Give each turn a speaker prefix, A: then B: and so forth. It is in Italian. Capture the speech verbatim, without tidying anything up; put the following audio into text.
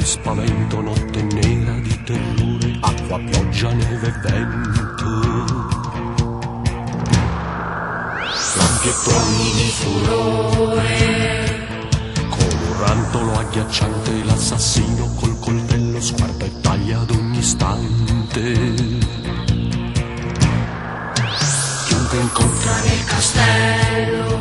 A: di spavento, notte nera di terrore, acqua, pioggia, neve e vento. Lampi e tuoni di furore, con un rantolo agghiacciante l'assassino col coltello sguarda e taglia ad ogni istante. Chiunque incontra nel castello